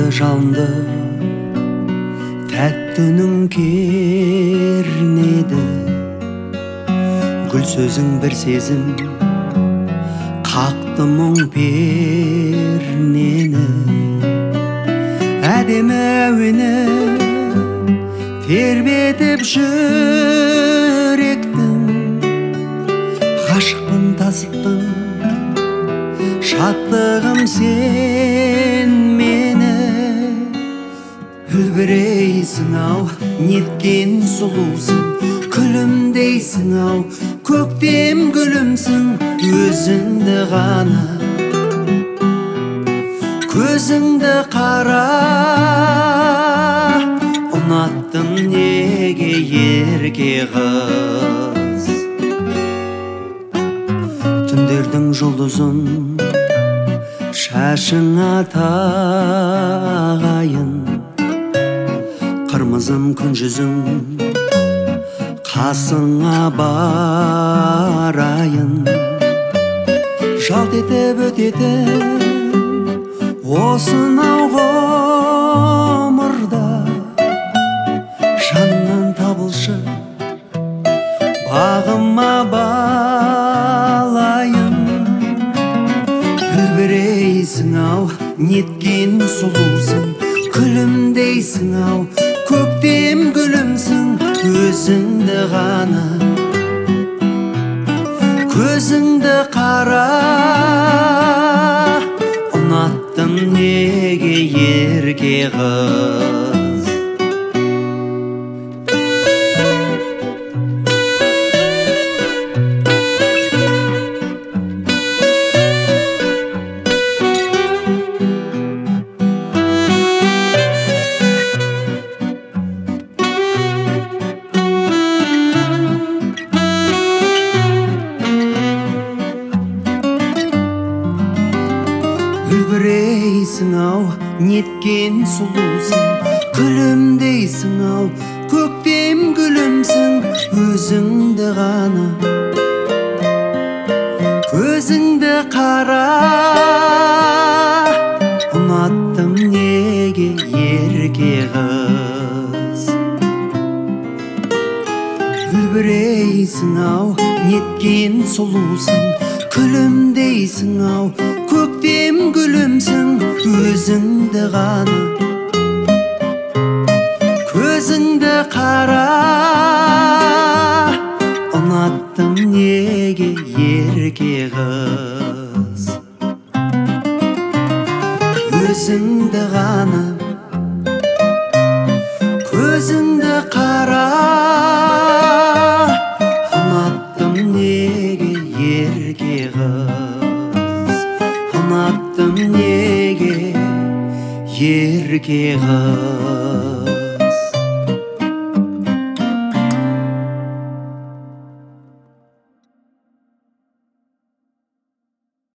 жалынды тәтті үнің кернеді, гүл сөзің бір сезім қақты мұң пернені. Әдемі әуені тербетіп жүректің, ғашықпын тасыттың шаттығым сен мені. Үлбірейсің ау, неткен сұлусың, күлімдейсің ау, көктем гүлімсің, өзіңді ғана көзіңді қара. Ұнаттым неге ерке қыз, түндердің жұлдызын шашыңа тағайын, қырмызым күн жүзің қасыңа барайын. Жалт етіп өтетін осынау ғұмырда жаннан табылшы бағыма балайын. Үлбірейсің ау, неткен сұлусың, күлімдейсің ау, көктем гүлімсің, өзіңді ғана көзіңді қара. Ұнаттым неге ерке қыз. Үлбірейсің ау, неткен сұлусың, күлімдейсің ау, көктем гүлімсің, өзіңді ғана көзіңді қара. Ұнаттым неге ерке қыз. Үлбірейсің ау, неткен сұлусың, күлімдейсің ау, көктем гүлімсің, өзіңді ғана көзіңді қара. Ұнаттым неге ерке қыз. Өзіңді ғана көзіңді қара. Ұнаттым неге ерке қыз. Ұнаттым неге ерке қыз.